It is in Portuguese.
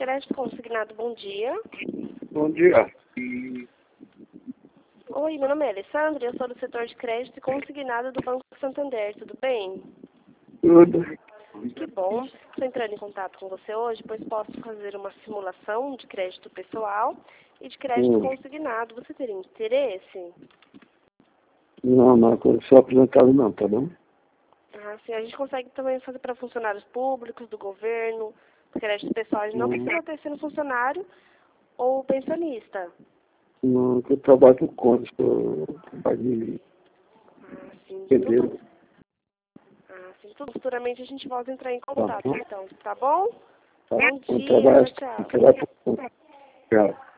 Crédito Consignado, bom dia. Bom dia. Oi, meu nome é Alessandra e eu sou do setor de crédito e consignado do Banco Santander, tudo bem? Tudo. Que bom. Estou entrando em contato com você hoje, pois posso fazer uma simulação de crédito pessoal e de crédito consignado. Você teria interesse? Não, eu sou apresentado não, tá bom? Sim, a gente consegue também fazer para funcionários públicos, do governo, crédito pessoal. A gente não precisa ter sendo funcionário ou pensionista. Não, eu trabalho com contas, eu trabalho de Sim, pedreiro. tudo. Futuramente a gente volta a entrar em Tá contato, bom? então, tá bom? Tá. Bom Eu dia, trabalho tchau. com contas. Tchau.